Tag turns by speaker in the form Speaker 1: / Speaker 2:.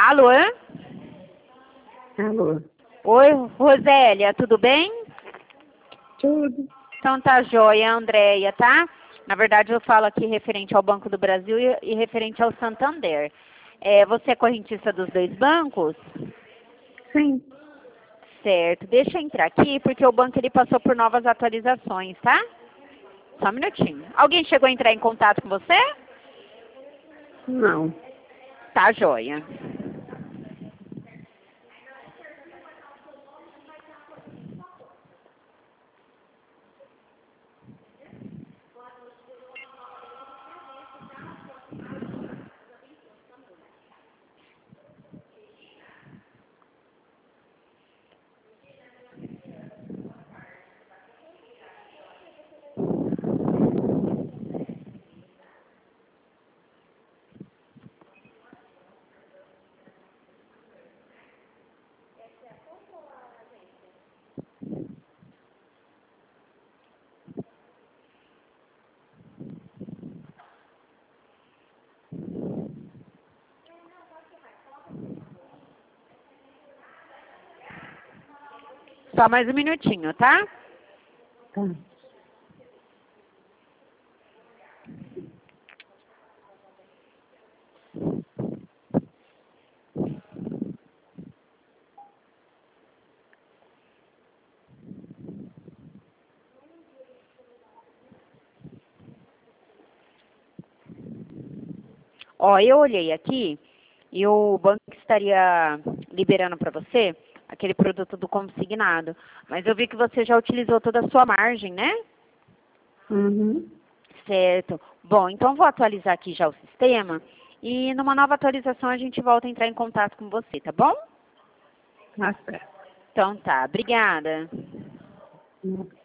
Speaker 1: Alô?
Speaker 2: Alô?
Speaker 1: Oi, Rosélia, tudo bem?
Speaker 2: Tudo.
Speaker 1: Então tá joia, Andréia, tá? Na verdade eu falo aqui referente ao Banco do Brasil e referente ao Santander. Você é correntista dos dois bancos?
Speaker 2: Sim.
Speaker 1: Certo, deixa eu entrar aqui porque o banco ele passou por novas atualizações, tá? Só um minutinho. Alguém chegou a entrar em contato com você?
Speaker 2: Não.
Speaker 1: Tá joia. Só mais um minutinho, tá?
Speaker 2: Tá.
Speaker 1: Ó, eu olhei aqui e o banco estaria liberando para você aquele produto do consignado. Mas eu vi que você já utilizou toda a sua margem, né?
Speaker 2: Uhum.
Speaker 1: Certo. Bom, então vou atualizar aqui já o sistema e numa nova atualização a gente volta a entrar em contato com você, tá bom?
Speaker 2: Tá certo.
Speaker 1: Então tá, obrigada.
Speaker 2: Uhum.